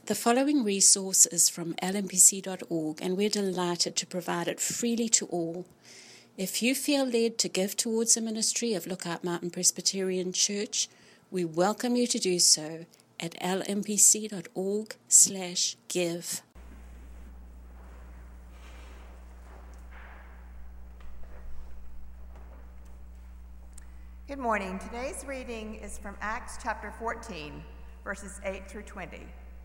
The following resource is from lmpc.org, and we're delighted to provide it freely to all. If you feel led to give towards the ministry of Lookout Mountain Presbyterian Church, we welcome you to do so at lmpc.org/give. Good morning. Today's reading is from Acts chapter 14, verses 8 through 20.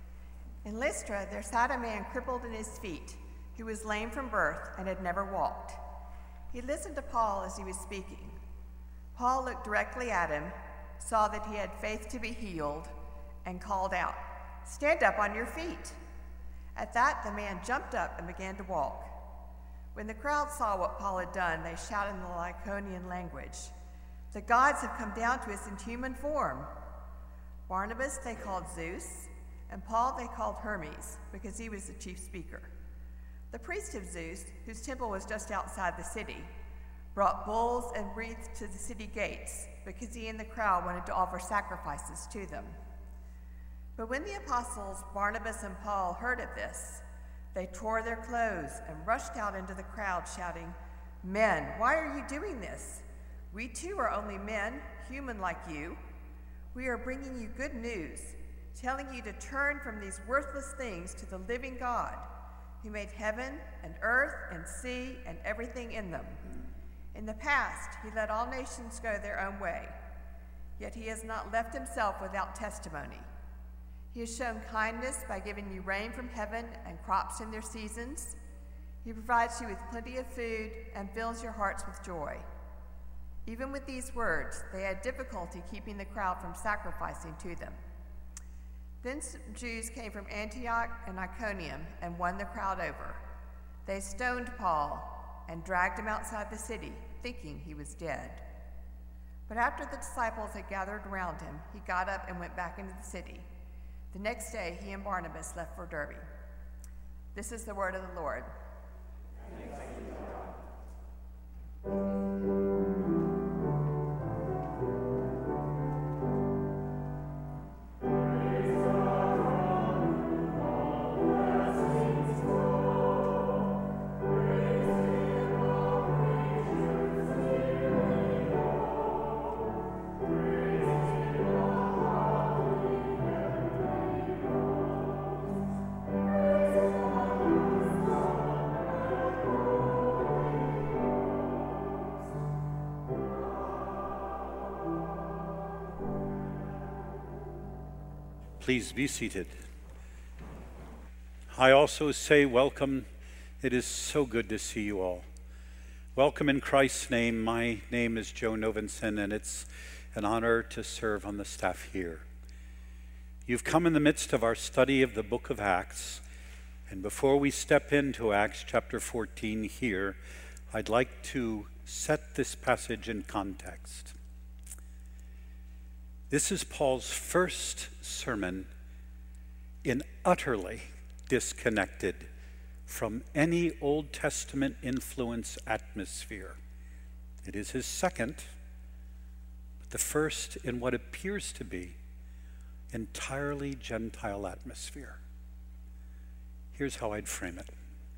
In Lystra, there sat a man crippled in his feet, who was lame from birth and had never walked. He listened to Paul as he was speaking. Paul looked directly at him, saw that he had faith to be healed, and called out, "Stand up on your feet." At that, the man jumped up and began to walk. When the crowd saw what Paul had done, they shouted in the Lycaonian language, "The gods have come down to us in human form." Barnabas they called Zeus, and Paul they called Hermes, because he was the chief speaker. The priest of Zeus, whose temple was just outside the city, brought bulls and wreaths to the city gates, because he and the crowd wanted to offer sacrifices to them. But when the apostles Barnabas and Paul heard of this, they tore their clothes and rushed out into the crowd, shouting, "Men, why are you doing this? We too are only men, human like you. We are bringing you good news, telling you to turn from these worthless things to the living God, who made heaven and earth and sea and everything in them. In the past, he let all nations go their own way, yet he has not left himself without testimony. He has shown kindness by giving you rain from heaven and crops in their seasons. He provides you with plenty of food and fills your hearts with joy." Even with these words, they had difficulty keeping the crowd from sacrificing to them. Then some Jews came from Antioch and Iconium and won the crowd over. They stoned Paul and dragged him outside the city, thinking he was dead. But after the disciples had gathered around him, he got up and went back into the city. The next day, he and Barnabas left for Derbe. This is the word of the Lord. Thanks be to God. Please be seated. I also say welcome. It is so good to see you all. Welcome in Christ's name. My name is Joe Novenson, and it's an honor to serve on the staff here. You've come in the midst of our study of the book of Acts, and before we step into Acts chapter 14 here, I'd like to set this passage in context. This is Paul's first sermon in utterly disconnected from any Old Testament influence atmosphere. It is his second, but the first in what appears to be entirely Gentile atmosphere. Here's how I'd frame it.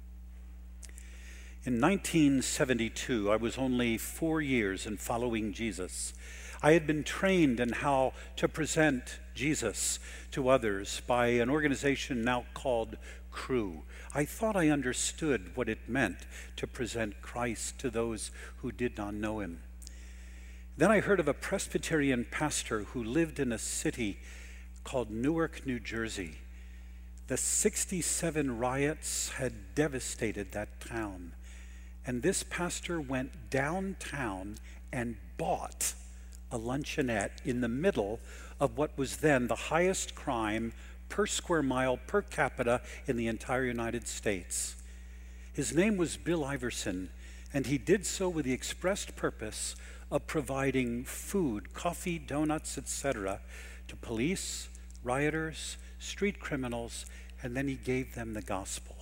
In 1972, I was only 4 years in following Jesus. I had been trained in how to present Jesus to others by an organization now called Cru. I thought I understood what it meant to present Christ to those who did not know him. Then I heard of a Presbyterian pastor who lived in a city called Newark, New Jersey. The '67 riots had devastated that town, and this pastor went downtown and bought a luncheonette in the middle of what was then the highest crime per square mile per capita in the entire United States. His name was Bill Iverson, and he did so with the expressed purpose of providing food, coffee, donuts, etc., to police, rioters, street criminals, and then he gave them the gospel.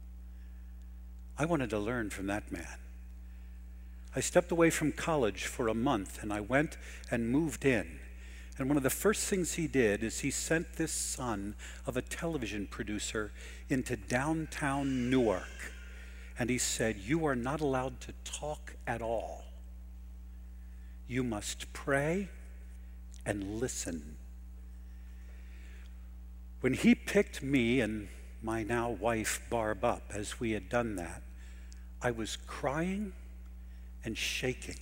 I wanted to learn from that man. I stepped away from college for a month, and I went and moved in. And one of the first things he did is he sent this son of a television producer into downtown Newark. And he said, "You are not allowed to talk at all. You must pray and listen." When he picked me and my now wife Barb up as we had done that, I was crying and shaking.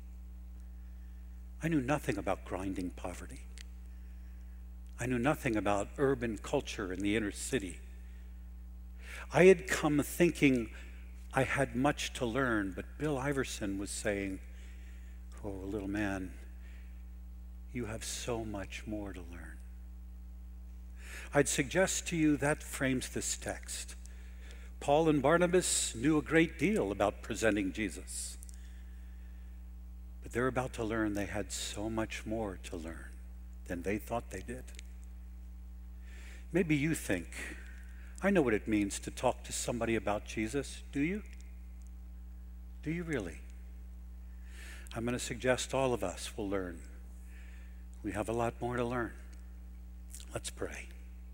I knew nothing about grinding poverty. I knew nothing about urban culture in the inner city. I had come thinking I had much to learn, but Bill Iverson was saying, "Oh, little man, you have so much more to learn." I'd suggest to you that frames this text. Paul and Barnabas knew a great deal about presenting Jesus. But they're about to learn they had so much more to learn than they thought they did. Maybe you think, I know what it means to talk to somebody about Jesus. Do you? Do you really? I'm going to suggest all of us will learn. We have a lot more to learn. Let's pray.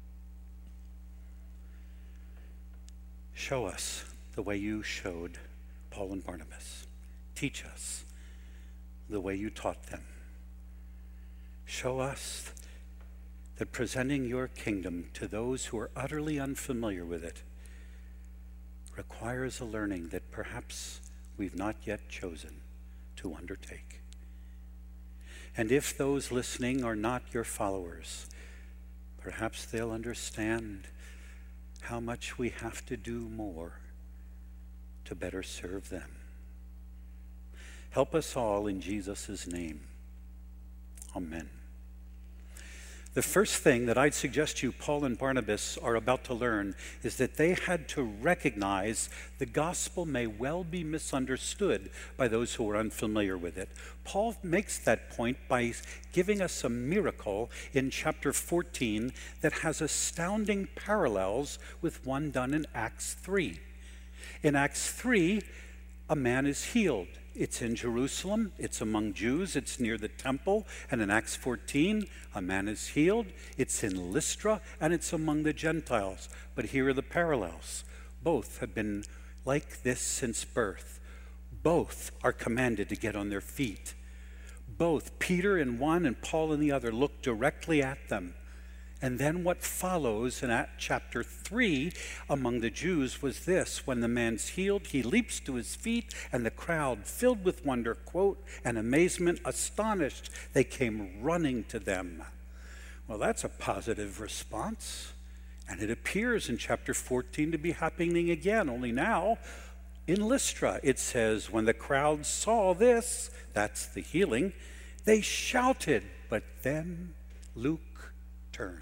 Show us the way you showed Paul and Barnabas. Teach us the way you taught them. Show us that presenting your kingdom to those who are utterly unfamiliar with it requires a learning that perhaps we've not yet chosen to undertake. And if those listening are not your followers, perhaps they'll understand how much we have to do more to better serve them. Help us all in Jesus' name. Amen. The first thing that I'd suggest you Paul and Barnabas are about to learn is that they had to recognize the gospel may well be misunderstood by those who are unfamiliar with it. Paul makes that point by giving us a miracle in chapter 14 that has astounding parallels with one done in Acts 3. In Acts 3, a man is healed. It's in Jerusalem, it's among Jews, it's near the temple, and in Acts 14, a man is healed. It's in Lystra, and it's among the Gentiles. But here are the parallels. Both have been like this since birth. Both are commanded to get on their feet. Both, Peter in one and Paul in the other, look directly at them. And then what follows in chapter 3 among the Jews was this: when the man's healed, he leaps to his feet, and the crowd, filled with wonder, quote, and amazement, astonished, they came running to them. Well, that's a positive response. And it appears in chapter 14 to be happening again, only now in Lystra. It says, when the crowd saw this, that's the healing, they shouted. But then Luke turns.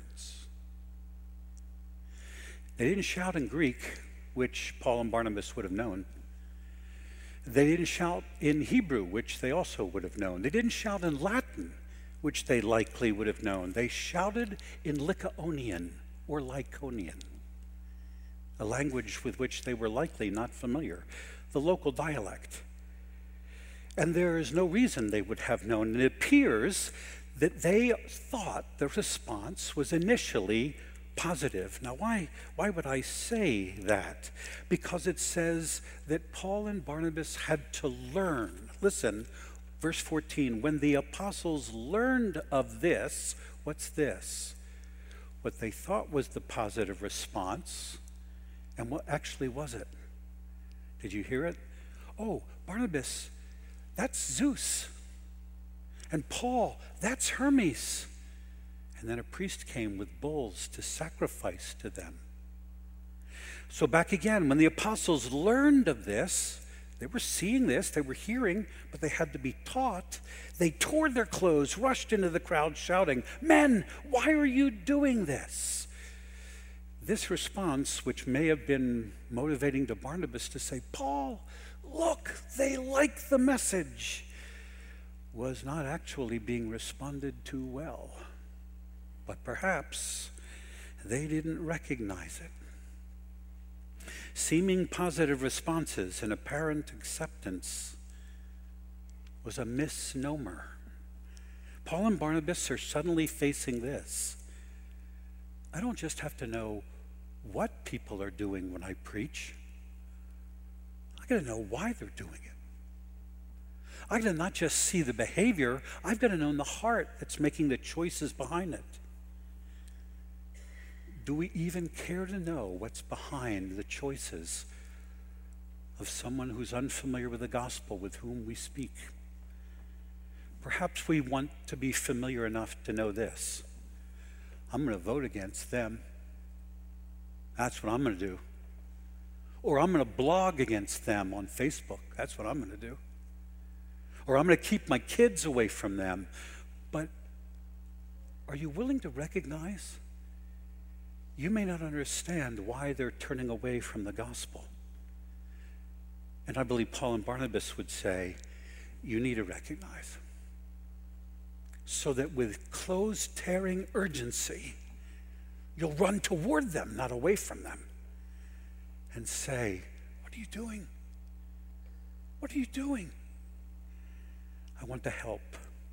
They didn't shout in Greek, which Paul and Barnabas would have known. They didn't shout in Hebrew, which they also would have known. They didn't shout in Latin, which they likely would have known. They shouted in Lycaonian or Lyconian, a language with which they were likely not familiar, the local dialect. And there is no reason they would have known. It appears that they thought the response was initially positive. Now, why would I say that? Because it says that Paul and Barnabas had to learn. Listen, verse 14, when the apostles learned of this, what's this? What they thought was the positive response, and what actually was it? Did you hear it? Oh, Barnabas, that's Zeus. And Paul, that's Hermes. And then a priest came with bulls to sacrifice to them. So back again, when the apostles learned of this, they were seeing this, they were hearing, but they had to be taught. They tore their clothes, rushed into the crowd shouting, "Men, why are you doing this?" This response, which may have been motivating to Barnabas to say, "Paul, look, they like the message," was not actually being responded to well. But perhaps they didn't recognize it. Seeming positive responses and apparent acceptance was a misnomer. Paul and Barnabas are suddenly facing this. I don't just have to know what people are doing when I preach. I got to know why they're doing it. I got to not just see the behavior, I've got to know the heart that's making the choices behind it. Do we even care to know what's behind the choices of someone who's unfamiliar with the gospel with whom we speak? Perhaps we want to be familiar enough to know this. I'm going to vote against them. That's what I'm going to do. Or I'm going to blog against them on Facebook. That's what I'm going to do. Or I'm going to keep my kids away from them. But are you willing to recognize you may not understand why they're turning away from the gospel? And I believe Paul and Barnabas would say, you need to recognize. So that with clothes-tearing urgency, you'll run toward them, not away from them, and say, what are you doing? What are you doing? I want to help.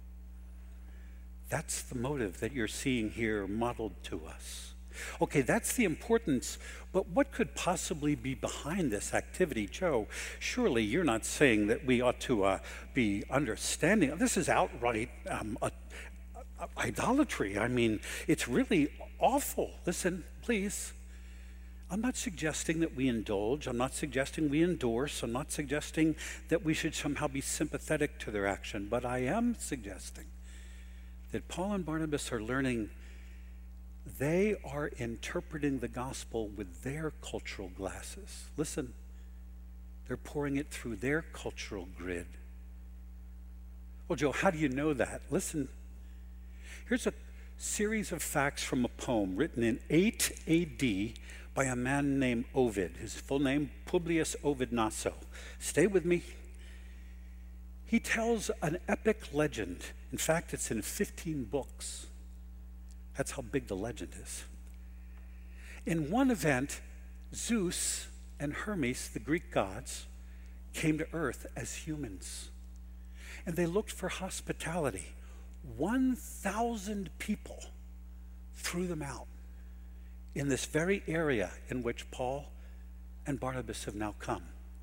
That's the motive that you're seeing here modeled to us. Okay, that's the importance, but what could possibly be behind this activity? Joe, surely you're not saying that we ought to be understanding. This is outright idolatry. I mean, it's really awful. Listen, please. I'm not suggesting that we indulge. I'm not suggesting we endorse. I'm not suggesting that we should somehow be sympathetic to their action. But I am suggesting that Paul and Barnabas are learning they are interpreting the gospel with their cultural glasses. Listen, they're pouring it through their cultural grid. Well, Joe, how do you know that? Listen, here's a series of facts from a poem written in 8 AD by a man named Ovid. His full name, Publius Ovid Naso. Stay with me. He tells an epic legend. In fact, it's in 15 books. That's how big the legend is. In one event, Zeus and Hermes, the Greek gods, came to earth as humans. And they looked for hospitality. 1,000 people threw them out in this very area in which Paul and Barnabas have now come.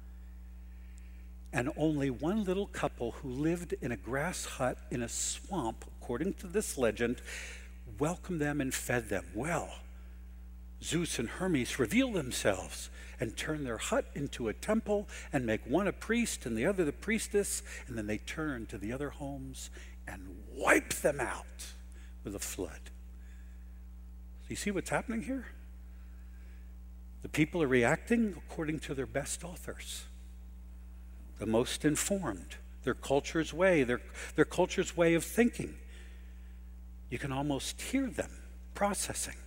And only one little couple who lived in a grass hut in a swamp, according to this legend, welcomed them and fed them. Well, Zeus and Hermes reveal themselves and turn their hut into a temple and make one a priest and the other the priestess, and then they turn to the other homes and wipe them out with a flood. Do you see what's happening here? The people are reacting according to their best authors, the most informed, their culture's way, their culture's way of thinking. You can almost hear them processing.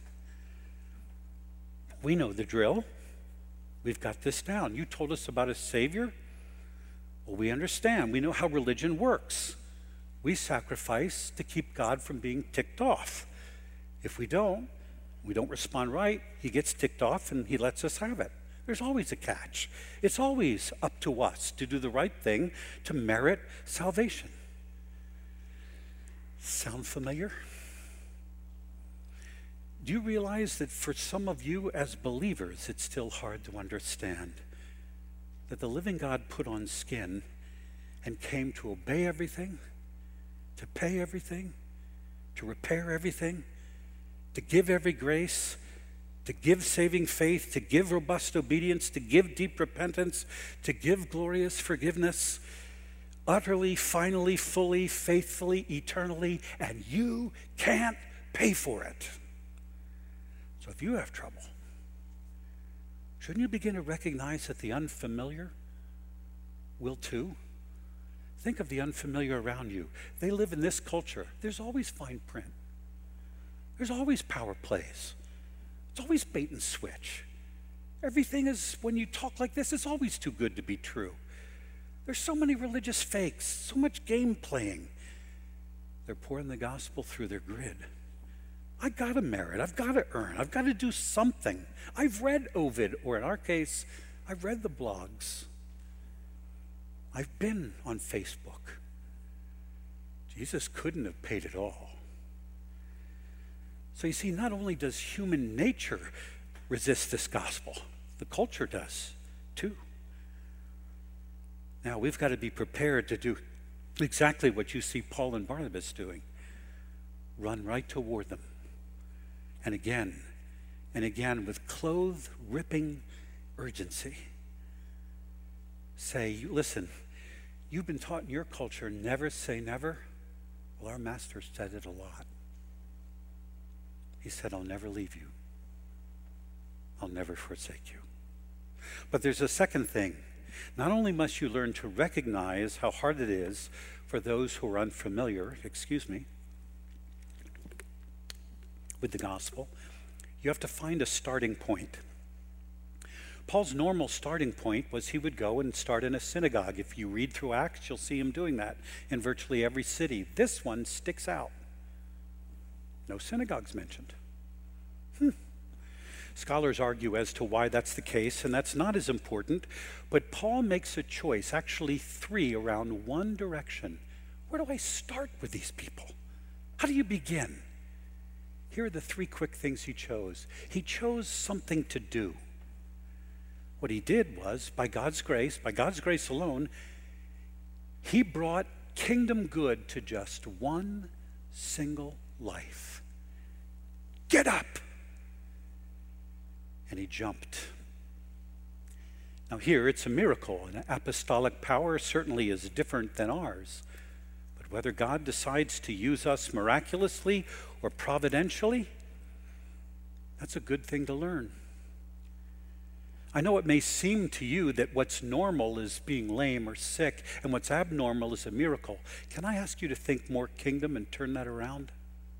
We know the drill. We've got this down. You told us about a Savior. Well, we understand. We know how religion works. We sacrifice to keep God from being ticked off. If we don't respond right, he gets ticked off and he lets us have it. There's always a catch. It's always up to us to do the right thing to merit salvation. Sound familiar? Do you realize that for some of you as believers, it's still hard to understand that the living God put on skin and came to obey everything, to pay everything, to repair everything, to give every grace, to give saving faith, to give robust obedience, to give deep repentance, to give glorious forgiveness, utterly, finally, fully, faithfully, eternally, and you can't pay for it. So if you have trouble, shouldn't you begin to recognize that the unfamiliar will too? Think of the unfamiliar around you. They live in this culture. There's always fine print. There's always power plays. It's always bait and switch. Everything is, when you talk like this, it's always too good to be true. There's so many religious fakes, so much game playing. They're pouring the gospel through their grid. I gotta merit, I've gotta earn, I've gotta do something. I've read Ovid, or in our case, I've read the blogs. I've been on Facebook. Do Jesus couldn't have paid it all. So you see, not only does human nature resist this gospel, the culture does too. Now, we've got to be prepared to do exactly what you see Paul and Barnabas doing. Run right toward them. And again with clothes-ripping urgency. Say, listen, you've been taught in your culture, never say never. Well, our master said it a lot. He said, I'll never leave you. I'll never forsake you. But there's a second thing. Not only must you learn to recognize how hard it is for those who are unfamiliar, with the gospel, you have to find a starting point. Paul's normal starting point was he would go and start in a synagogue. If you read through Acts, you'll see him doing that in virtually every city. This one sticks out. No synagogues mentioned. Scholars argue as to why that's the case, and that's not as important, but Paul makes a choice, actually three, around one direction. Where do I start with these people? How do you begin? Here are the three quick things he chose. He chose something to do. What he did was, by God's grace alone, he brought kingdom good to just one single life. Get up! And he jumped. Now here, it's a miracle, and apostolic power certainly is different than ours. But whether God decides to use us miraculously or providentially, that's a good thing to learn. I know it may seem to you that what's normal is being lame or sick, and what's abnormal is a miracle. Can I ask you to think more kingdom and turn that around?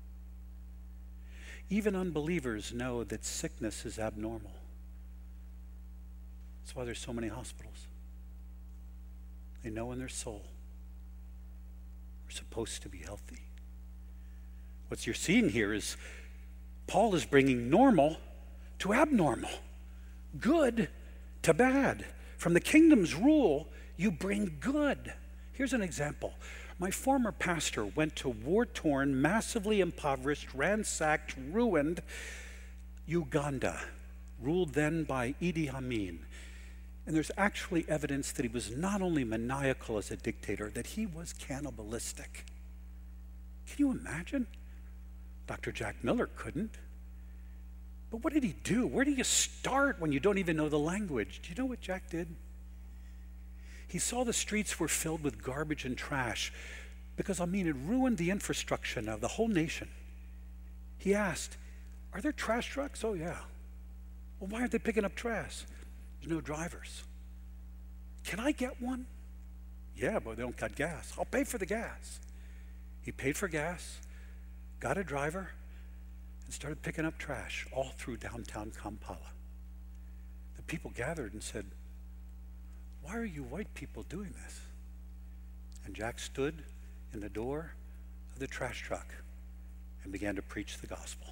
Even unbelievers know that sickness is abnormal. That's why there's so many hospitals. They know in their soul we're supposed to be healthy. What you're seeing here is Paul is bringing normal to abnormal, good to bad. From the kingdom's rule, you bring good. Here's an example. My former pastor went to war-torn, massively impoverished, ransacked, ruined Uganda, ruled then by Idi Amin. And there's actually evidence that he was not only maniacal as a dictator, that he was cannibalistic. Can you imagine? Dr. Jack Miller couldn't. But what did he do? Where do you start when you don't even know the language? Do you know what Jack did? He saw the streets were filled with garbage and trash because, it ruined the infrastructure of the whole nation. He asked, are there trash trucks? Oh, yeah. Well, why aren't they picking up trash? There's no drivers. Can I get one? Yeah, but they don't got gas. I'll pay for the gas. He paid for gas, got a driver, and started picking up trash all through downtown Kampala. The people gathered and said, why are you white people doing this? And Jack stood in the door of the trash truck and began to preach the gospel.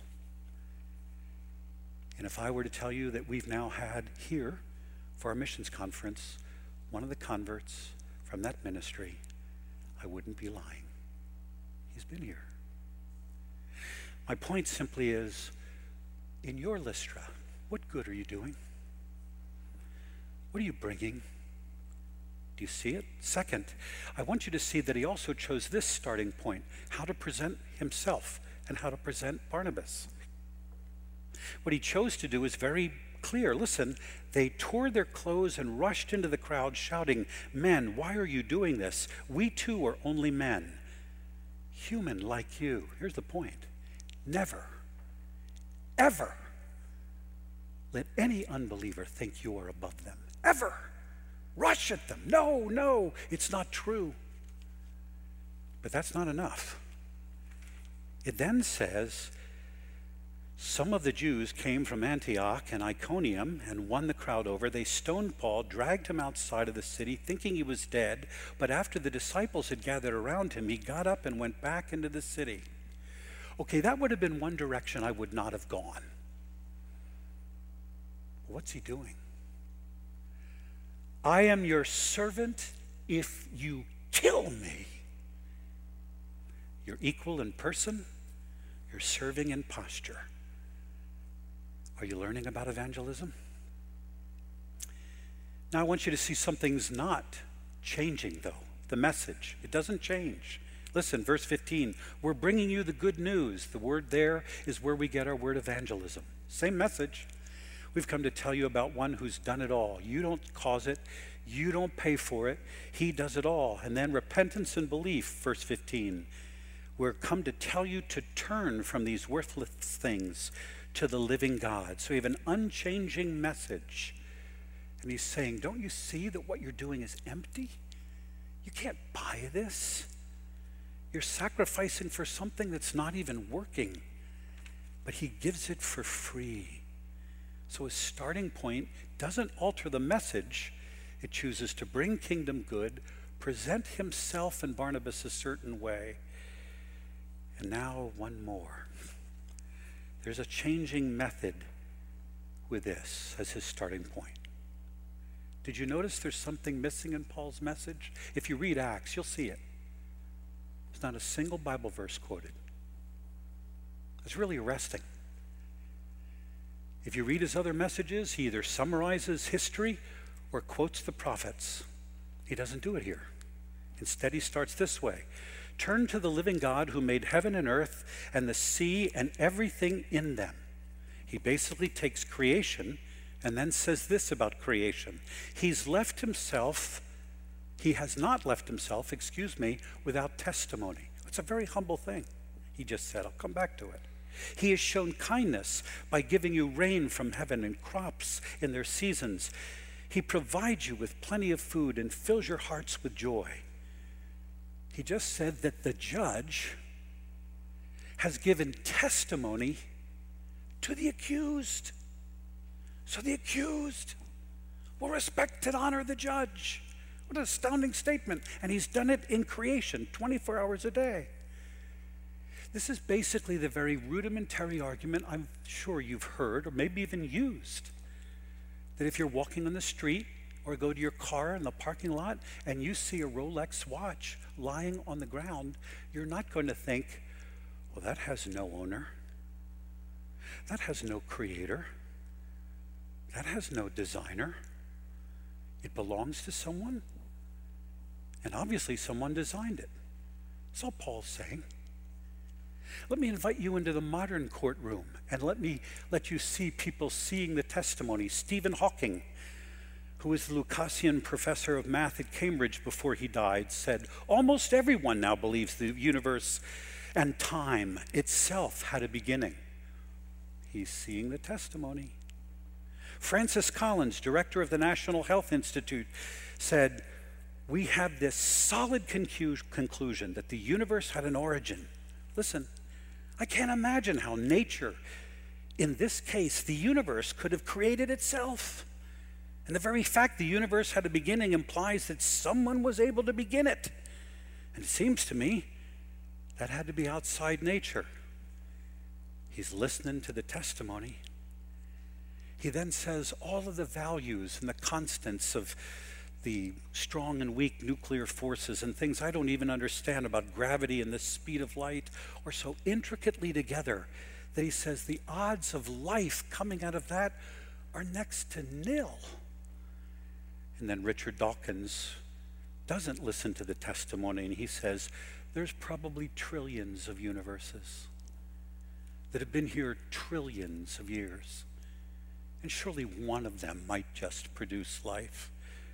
And if I were to tell you that we've now had here for our missions conference one of the converts from that ministry, I wouldn't be lying. He's been here. My point simply is, in your Lystra, what good are you doing? What are you bringing? Do you see it? Second, I want you to see that he also chose this starting point, how to present himself and how to present Barnabas. What he chose to do is very clear. Listen, they tore their clothes and rushed into the crowd shouting, men, why are you doing this? We too are only men, human like you. Here's the point. Never, ever let any unbeliever think you are above them. Ever. Rush at them. No, it's not true. But that's not enough. It then says, some of the Jews came from Antioch and Iconium and won the crowd over. They stoned Paul, dragged him outside of the city, thinking he was dead. But after the disciples had gathered around him, he got up and went back into the city. Okay, that would have been one direction I would not have gone. What's he doing? I am your servant if you kill me. You're equal in person. You're serving in posture. Are you learning about evangelism? Now I want you to see something's not changing, though. The message, it doesn't change. Listen, verse 15, we're bringing you the good news. The word there is where we get our word evangelism. Same message. We've come to tell you about one who's done it all. You don't cause it. You don't pay for it. He does it all. And then repentance and belief, verse 15. We're come to tell you to turn from these worthless things to the living God. So we have an unchanging message. And he's saying, don't you see that what you're doing is empty? You can't buy this. You're sacrificing for something that's not even working. But he gives it for free. So his starting point doesn't alter the message. It chooses to bring kingdom good, present himself and Barnabas a certain way. And now one more. There's a changing method with this as his starting point. Did you notice there's something missing in Paul's message? If you read Acts, you'll see it. There's not a single Bible verse quoted. It's really arresting. If you read his other messages, he either summarizes history or quotes the prophets. He doesn't do it here. Instead, he starts this way. Turn to the living God who made heaven and earth and the sea and everything in them. He basically takes creation and then says this about creation. He has not left himself, without testimony. It's a very humble thing, he just said. I'll come back to it. He has shown kindness by giving you rain from heaven and crops in their seasons. He provides you with plenty of food and fills your hearts with joy. He just said that the judge has given testimony to the accused. So the accused will respect and honor the judge. What an astounding statement. And he's done it in creation, 24 hours a day. This is basically the very rudimentary argument I'm sure you've heard or maybe even used. That if you're walking on the street or go to your car in the parking lot and you see a Rolex watch lying on the ground, you're not going to think, well, that has no owner. That has no creator. That has no designer. It belongs to someone. And obviously someone designed it. That's all Paul's saying. Let me invite you into the modern courtroom and let you see people seeing the testimony. Stephen Hawking, who was the Lucasian professor of math at Cambridge before he died, said, almost everyone now believes the universe and time itself had a beginning. He's seeing the testimony. Francis Collins, director of the National Health Institute, said, we have this solid conclusion that the universe had an origin. Listen, I can't imagine how nature, in this case, the universe, could have created itself. And the very fact the universe had a beginning implies that someone was able to begin it. And it seems to me that had to be outside nature. He's listening to the testimony. He then says all of the values and the constants of the strong and weak nuclear forces and things I don't even understand about gravity and the speed of light are so intricately together that he says the odds of life coming out of that are next to nil. And then Richard Dawkins doesn't listen to the testimony, and he says there's probably trillions of universes that have been here trillions of years. And surely one of them might just produce life.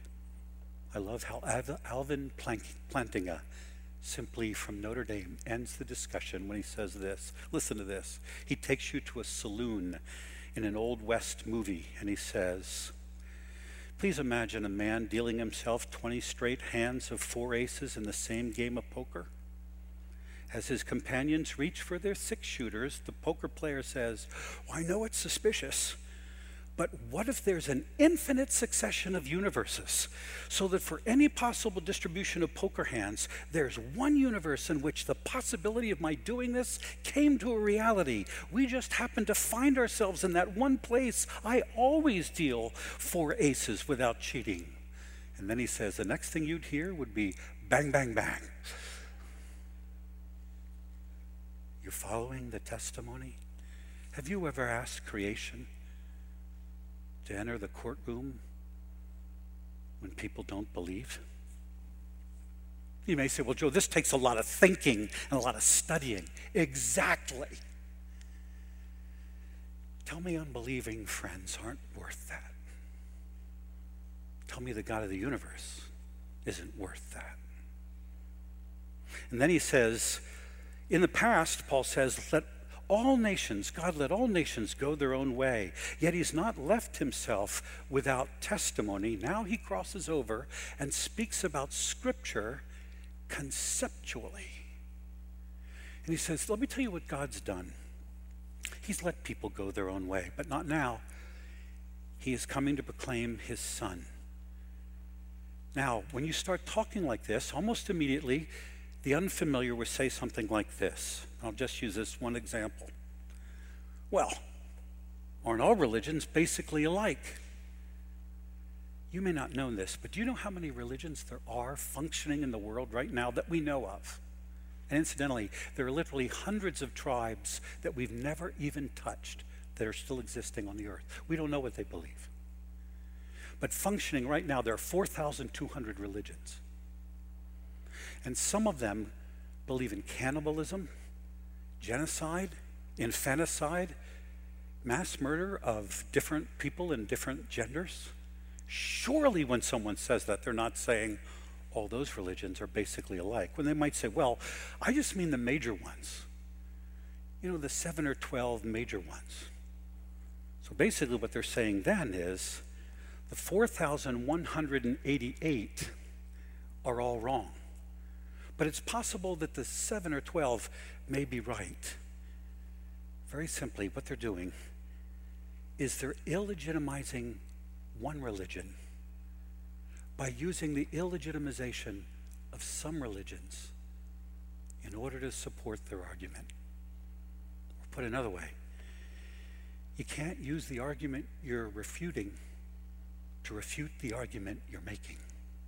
I love how Alvin Plantinga, simply from Notre Dame, ends the discussion when he says this. Listen to this. He takes you to a saloon in an Old West movie, and he says, please imagine a man dealing himself 20 straight hands of 4 aces in the same game of poker. As his companions reach for their 6-shooters, the poker player says, well, I know it's suspicious, but what if there's an infinite succession of universes so that for any possible distribution of poker hands, there's one universe in which the possibility of my doing this came to a reality. We just happen to find ourselves in that one place. I always deal 4 aces without cheating. And then he says the next thing you'd hear would be bang, bang, bang. You're following the testimony? Have you ever asked creation to enter the courtroom when people don't believe? You may say, well, Joe, this takes a lot of thinking and a lot of studying. Exactly. Tell me unbelieving friends aren't worth that. Tell me the God of the universe isn't worth that. And then he says, in the past, Paul says, God let all nations go their own way. Yet he's not left himself without testimony. Now he crosses over and speaks about Scripture conceptually. And he says, let me tell you what God's done. He's let people go their own way, but not now. He is coming to proclaim his Son. Now, when you start talking like this, almost immediately, the unfamiliar will say something like this. I'll just use this one example. Well, aren't all religions basically alike? You may not know this, but do you know how many religions there are functioning in the world right now that we know of? And incidentally, there are literally hundreds of tribes that we've never even touched that are still existing on the earth. We don't know what they believe. But functioning right now, there are 4,200 religions. And some of them believe in cannibalism, genocide, infanticide, mass murder of different people in different genders. Surely when someone says that, they're not saying all those religions are basically alike. When they might say, well, I just mean the major ones. You know, the 7 or 12 major ones. So basically what they're saying then is the 4,188 are all wrong. But it's possible that the 7 or 12 may be right. Very simply, what they're doing is they're illegitimizing one religion by using the illegitimization of some religions in order to support their argument. Or put another way, you can't use the argument you're refuting to refute the argument you're making.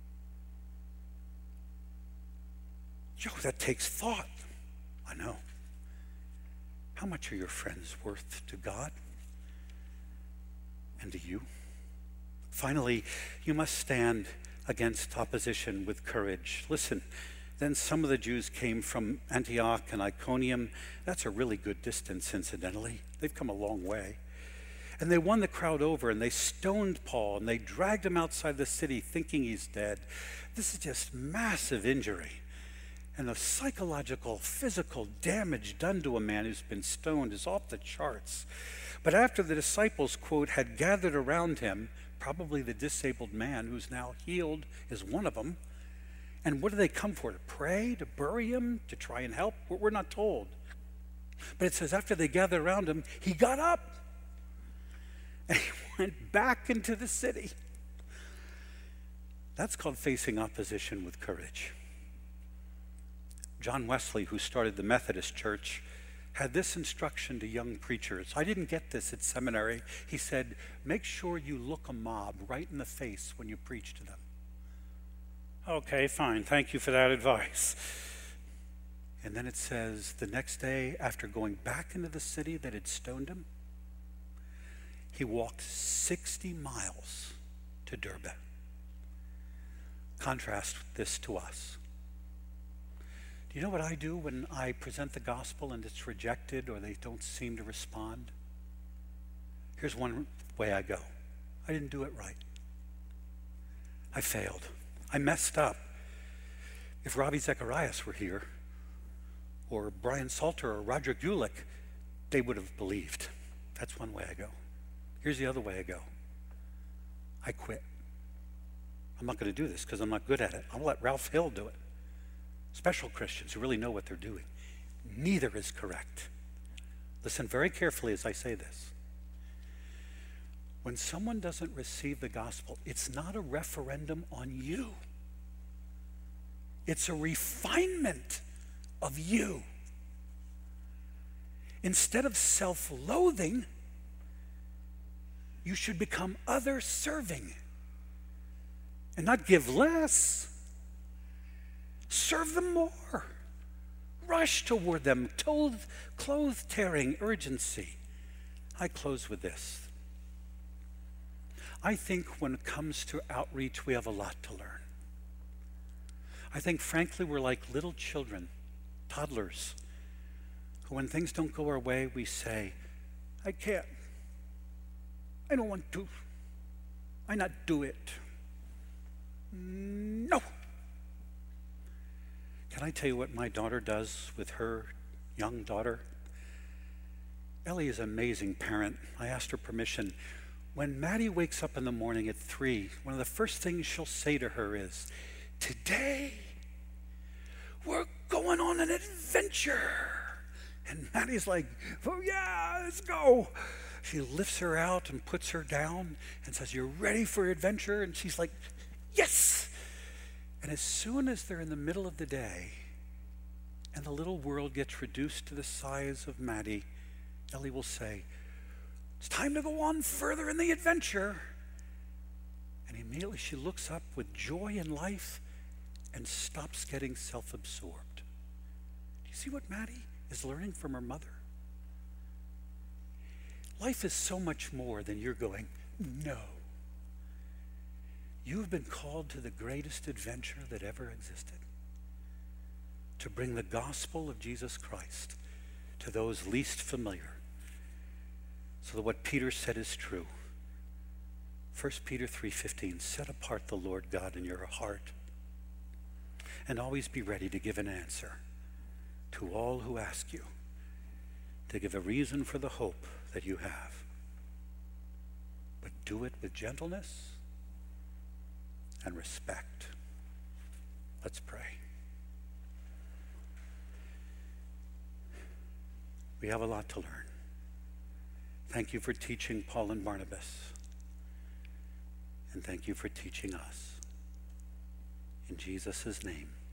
Joe, that takes thought. I know. How much are your friends worth to God and to you? Finally, you must stand against opposition with courage. Listen, then some of the Jews came from Antioch and Iconium. That's a really good distance, incidentally. They've come a long way. And they won the crowd over, and they stoned Paul, and they dragged him outside the city thinking he's dead. This is just massive injury. And the psychological, physical damage done to a man who's been stoned is off the charts. But after the disciples, quote, had gathered around him, probably the disabled man who's now healed is one of them. And what do they come for? To pray, to bury him, to try and help? We're not told. But it says after they gathered around him, he got up and he went back into the city. That's called facing opposition with courage. John Wesley, who started the Methodist Church, had this instruction to young preachers. I didn't get this at seminary. He said, make sure you look a mob right in the face when you preach to them. Okay, fine. Thank you for that advice. And then it says, the next day, after going back into the city that had stoned him, he walked 60 miles to Derbe. Contrast this to us. Do you know what I do when I present the gospel and it's rejected or they don't seem to respond? Here's one way I go. I didn't do it right. I failed. I messed up. If Ravi Zacharias were here, or Brian Salter or Roger Gulick, they would have believed. That's one way I go. Here's the other way I go. I quit. I'm not going to do this because I'm not good at it. I'll let Ralph Hill do it. Special Christians who really know what they're doing. Neither is correct. Listen very carefully as I say this. When someone doesn't receive the gospel, it's not a referendum on you. It's a refinement of you. Instead of self-loathing, you should become other-serving and not give less. Serve them more. rush toward them, clothes-tearing urgency. I close with this. I think when it comes to outreach, we have a lot to learn. I think, frankly, we're like little children, toddlers, who when things don't go our way, we say, I can't. I don't want to. I not do it. No. Can I tell you what my daughter does with her young daughter? Ellie is an amazing parent. I asked her permission. When Maddie wakes up in the morning at 3, one of the first things she'll say to her is, today, we're going on an adventure. And Maddie's like, oh yeah, let's go. She lifts her out and puts her down and says, you're ready for adventure? And she's like, yes. And as soon as they're in the middle of the day and the little world gets reduced to the size of Maddie, Ellie will say, it's time to go on further in the adventure. And immediately she looks up with joy in life and stops getting self-absorbed. Do you see what Maddie is learning from her mother? Life is so much more than you're going, no. You've been called to the greatest adventure that ever existed, to bring the gospel of Jesus Christ to those least familiar, so that what Peter said is true. 1 Peter 3:15, set apart the Lord God in your heart, and always be ready to give an answer to all who ask you, to give a reason for the hope that you have. But do it with gentleness and respect. Let's pray. We have a lot to learn. Thank you for teaching Paul and Barnabas. And thank you for teaching us. In Jesus' name.